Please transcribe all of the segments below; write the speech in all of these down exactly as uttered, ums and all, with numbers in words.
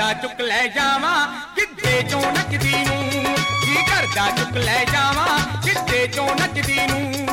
ਕਰਦਾ ਚੁੱਕ ਲੈ ਜਾਵਾਂ ਕਿੱਦੇ ਚੋਂ ਨੱਚਦੀ ਨੂੰ, ਜੀ ਕਰਦਾ ਚੁੱਕ ਲੈ ਜਾਵਾਂ ਕਿੱਦੇ ਚੋਂ ਨੱਚਦੀ ਨੂੰ।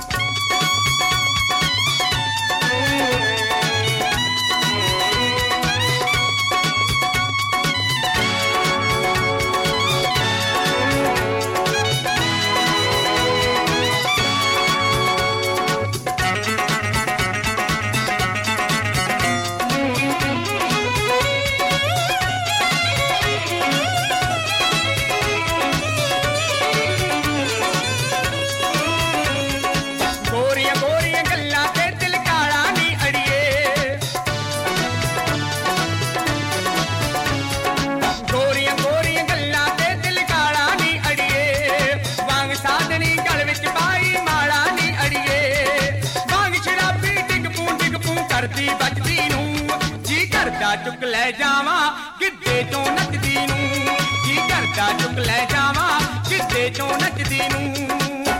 ਚੁੱਕ ਲੈ ਜਾਵਾਂ ਕਿੱਦੇ ਚੋਂ ਨੱਚਦੀ ਨੂੰ, ਜੀ ਕਰਦਾ ਚੁੱਕ ਲੈ ਜਾਵਾਂ ਕਿੱਦੇ ਚੋਂ ਨੱਚਦੀ ਨੂੰ।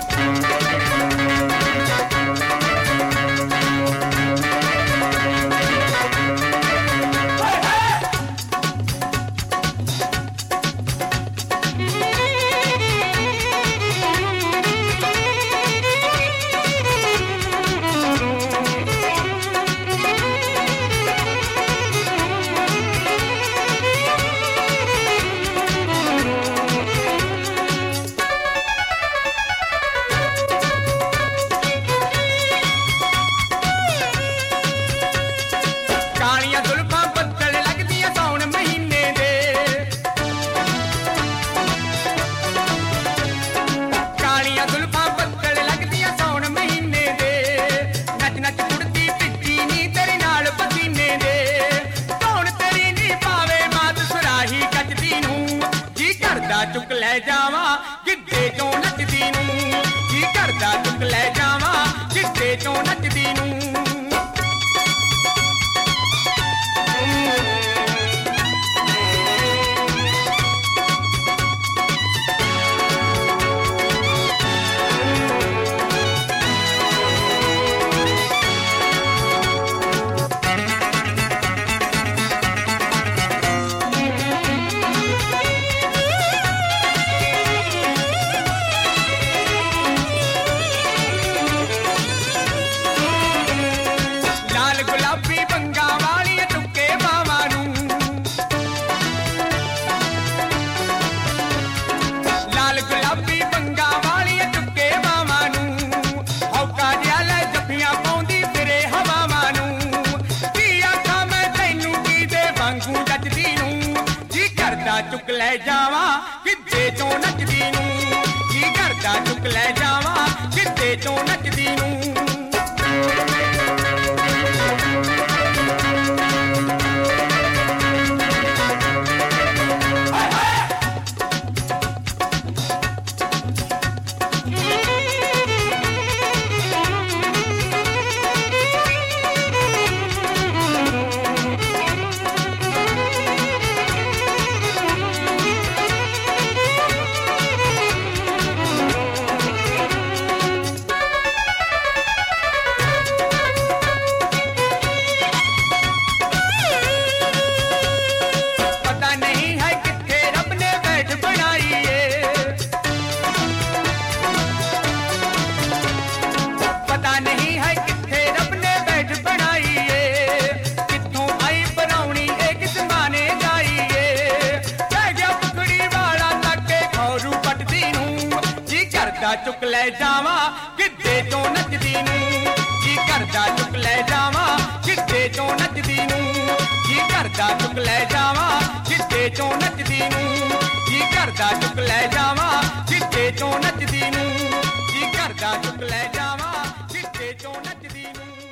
ਚੁੱਕ ਲੈ ਜਾਵਾਂ ਕਿੱਦੇ ਚੋਂ ਨੱਚਦੀ ਨੂੰ, ਜੀ ਕਰਦਾ ਚੁੱਕ ਲੈ ਜਾਵਾਂ ਕਿੱਦੇ ਚੋਂ ਨੱਚਦੀ ਨੂੰ। ਚੁੱਕ ਲੈ ਜਾਵਾਂ ਕਿੱਦੇ ਚੋਂ ਨੱਚਦੀ ਨੂੰ, ਜੀ ਕਰਦਾ ਚੁੱਕ ਲੈ ਜਾਵਾਂ ਕਿੱਦੇ ਚੋਂ ਨੱਚਦੀ ਨੂੰ। ਚੁੱਕ ਲੈ ਜਾਵਾਂ ਕਿੱਦੇ ਚੋਂ ਨੱਚਦੀ ਨੂੰ, ਜੀ ਕਰਦਾ ਚੁੱਕ ਲੈ ਜਾਵਾਂ ਕਿੱਦੇ ਚੋਂ ਨੱਚਦੀ ਨੂੰ, ਜੀ ਕਰਦਾ ਚੁੱਕ ਲੈ ਜਾਵਾਂ ਕਿੱਦੇ ਚੋਂ ਨੱਚਦੀ ਨੂੰ, ਜੀ ਕਰਦਾ ਚੁੱਕ ਲੈ ਜਾਵਾਂ ਕਿੱਦੇ ਚੋਂ ਨੱਚਦੀ ਨੂੰ, ਜੀ ਕਰਦਾ ਚੁੱਕ ਲੈ ਜਾਵਾਂ ਕਿੱਦੇ ਚੋਂ ਨੱਚਦੀ ਨੂੰ।